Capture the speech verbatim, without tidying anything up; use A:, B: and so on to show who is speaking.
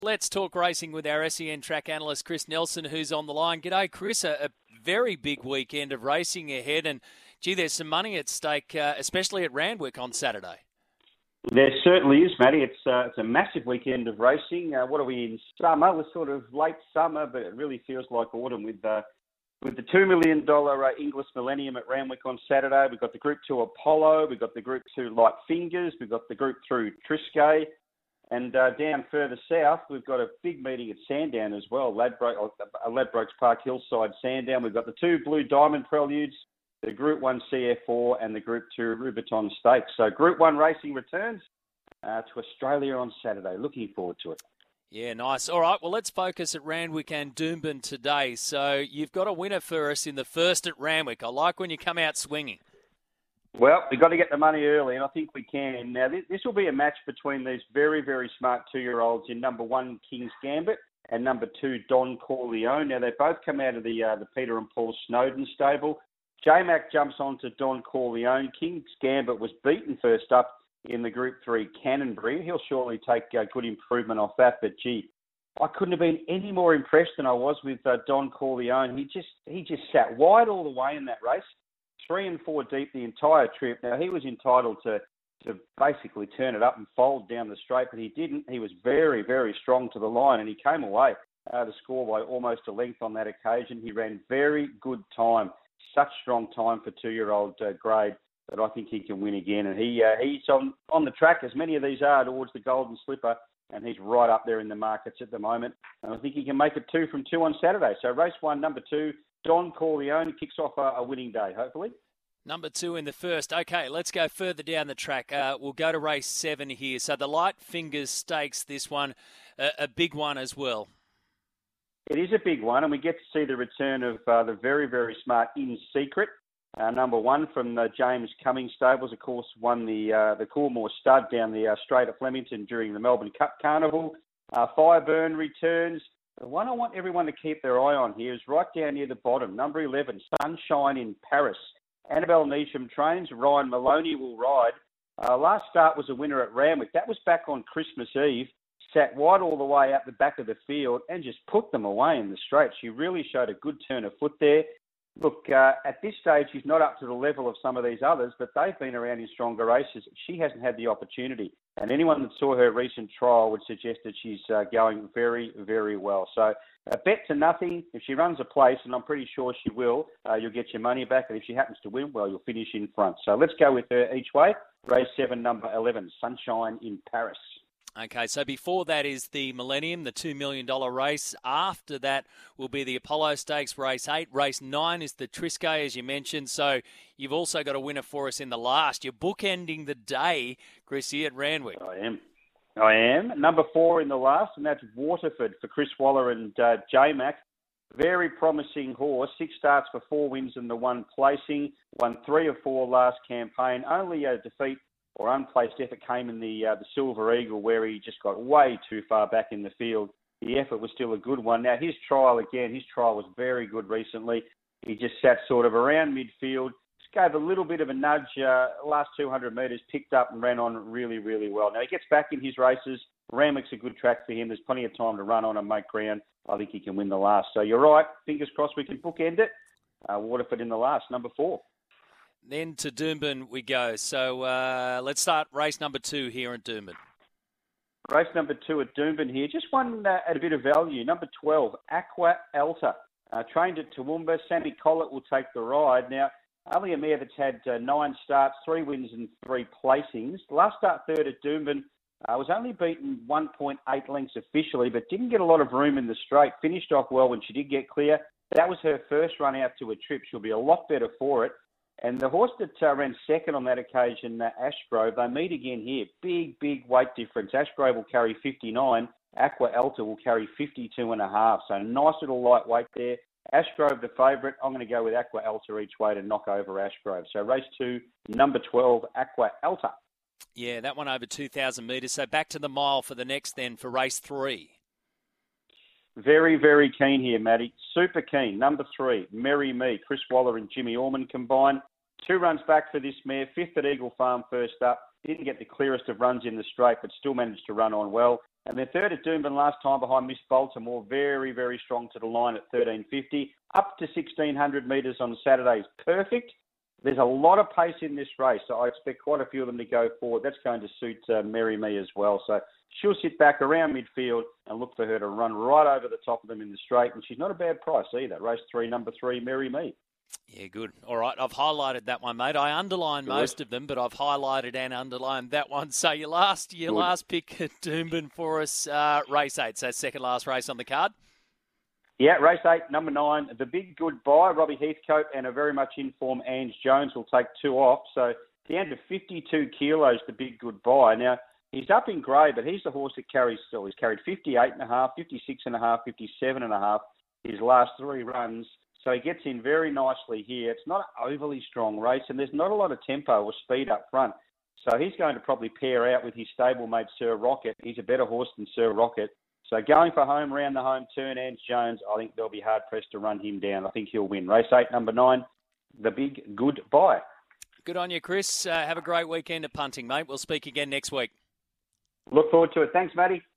A: Let's talk racing with our S E N track analyst, Chris Nelson, who's on the line. G'day, Chris. A, a very big weekend of racing ahead, and, gee, there's some money at stake, uh, especially at Randwick on Saturday.
B: There certainly is, Matty. It's, uh, it's a massive weekend of racing. Uh, what are we in? Summer. We're sort of late summer, but it really feels like autumn with uh, with the two million dollars uh, Inglis Millennium at Randwick on Saturday. We've got the Group two Apollo. We've got the Group two Light Fingers. We've got the Group three Triscay. And uh, down further south, we've got a big meeting at Sandown as well, Ladbroke, uh, Ladbrokes Park Hillside Sandown. We've got the two Blue Diamond Preludes, the Group one C F four and the Group two Rubiton Stakes. So Group one racing returns uh, to Australia on Saturday. Looking forward to it.
A: Yeah, nice. All right, well, let's focus at Randwick and Doomben today. So you've got a winner for us in the first at Randwick. I like when you come out swinging.
B: Well, we've got to get the money early, and I think we can. Now, this, this will be a match between these very, very smart two-year-olds in number one, King's Gambit, and number two, Don Corleone. Now, they both come out of the uh, the Peter and Paul Snowden stable. J-Mac jumps on to Don Corleone. King's Gambit was beaten first up in the Group three Cannonbury. He'll surely take uh, good improvement off that, but, gee, I couldn't have been any more impressed than I was with uh, Don Corleone. He just he just sat wide all the way in that race. Three and four deep the entire trip. Now, he was entitled to, to basically turn it up and fold down the straight, but he didn't. He was very, very strong to the line, and he came away uh, to score by almost a length on that occasion. He ran very good time, such strong time for two-year-old uh, grade that I think he can win again. And he uh, he's on, on the track, as many of these are, towards the Golden Slipper, and he's right up there in the markets at the moment. And I think he can make it two from two on Saturday. So race one, number two, Don Corleone kicks off a, a winning day, hopefully.
A: Number two in the first. Okay, let's go further down the track. Uh, we'll go to race seven here. So the Light Fingers Stakes, this one, a, a big one as well.
B: It is a big one, and we get to see the return of uh, the very, very smart In Secret. Uh, number one from the James Cummings stables, of course, won the uh, the Coolmore Stud down the uh, straight at Flemington during the Melbourne Cup Carnival. Uh, Fireburn returns. The one I want everyone to keep their eye on here is right down near the bottom, number eleven, Sunshine in Paris. Annabelle Neesham trains. Ryan Maloney will ride. Uh, last start was a winner at Randwick. That was back on Christmas Eve. Sat wide all the way out the back of the field and just put them away in the straight. She really showed a good turn of foot there. Look, uh, at this stage, she's not up to the level of some of these others, but they've been around in stronger races. She hasn't had the opportunity. And anyone that saw her recent trial would suggest that she's uh, going very, very well. So a bet to nothing. If she runs a place, and I'm pretty sure she will, uh, you'll get your money back. And if she happens to win, well, you'll finish in front. So let's go with her each way. Race seven, number eleven, Sunshine in Paris.
A: Okay, so before that is the Millennium, the two million dollars race. After that will be the Apollo Stakes, race eight. Race nine is the Triscay, as you mentioned. So you've also got a winner for us in the last. You're bookending the day, Chrissy, at Randwick.
B: I am. I am. Number four in the last, and that's Waterford for Chris Waller and uh, J-Mac. Very promising horse. Six starts for four wins and the one placing. Won three of four last campaign. Only a defeat or unplaced effort came in the uh, the Silver Eagle, where he just got way too far back in the field. The effort was still a good one. Now, his trial, again, his trial was very good recently. He just sat sort of around midfield, just gave a little bit of a nudge. Uh, last two hundred metres, picked up and ran on really, really well. Now, he gets back in his races. Randwick's a good track for him. There's plenty of time to run on and make ground. I think he can win the last. So you're right. Fingers crossed we can bookend it. Uh, Waterford in the last, number four.
A: Then to Doomben we go. So uh, let's start race number two here at Doomben.
B: Race number two at Doomben here. Just one uh, at a bit of value. Number twelve, Aqua Alta. Uh, trained at Toowoomba. Sammy Collett will take the ride. Now, only a mare that's had uh, nine starts, three wins and three placings. Last start third at Doomben. Uh, was only beaten one point eight lengths officially, but didn't get a lot of room in the straight. Finished off well when she did get clear. That was her first run out to a trip. She'll be a lot better for it. And the horse that uh, ran second on that occasion, uh, Ashgrove, they meet again here. Big, big weight difference. Ashgrove will carry fifty-nine. Aqua Alta will carry fifty-two and a half. So nice little lightweight there. Ashgrove the favourite. I'm going to go with Aqua Alta each way to knock over Ashgrove. So race two, number twelve, Aqua Alta.
A: Yeah, that one over two thousand metres. So back to the mile for the next then for race three.
B: Very, very keen here, Matty. Super keen. Number three, Merry Me. Chris Waller and Jimmy Orman combined. Two runs back for this mare. Fifth at Eagle Farm first up. Didn't get the clearest of runs in the straight, but still managed to run on well. And then third at Doomben last time behind Miss Baltimore, very, very strong to the line at thirteen fifty. Up to sixteen hundred metres on Saturday is perfect. There's a lot of pace in this race, so I expect quite a few of them to go forward. That's going to suit uh, Merry Me as well. So she'll sit back around midfield and look for her to run right over the top of them in the straight. And she's not a bad price either. Race three, number three, Merry Me.
A: Yeah, good. All right, I've highlighted that one, mate. I underlined good. most of them, but I've highlighted and underlined that one. So your last your good. last pick at Doomben for us, uh, race eight. So second last race on the card.
B: Yeah, race eight, number nine, the big goodbye, Robbie Heathcote, and a very much in form Ange Jones will take two off. So down to fifty-two kilos, the big goodbye. Now, he's up in grey, but he's the horse that carries still. He's carried fifty-eight and a half, fifty-six and a half, fifty-seven and a half his last three runs. So he gets in very nicely here. It's not an overly strong race, and there's not a lot of tempo or speed up front. So he's going to probably pair out with his stablemate, Sir Rocket. He's a better horse than Sir Rocket. So going for home around the home turn, Ange Jones, I think they'll be hard-pressed to run him down. I think he'll win. Race eight, number nine, the big goodbye.
A: Good on you, Chris. Uh, have a great weekend at punting, mate. We'll speak again next week.
B: Look forward to it. Thanks, Matty.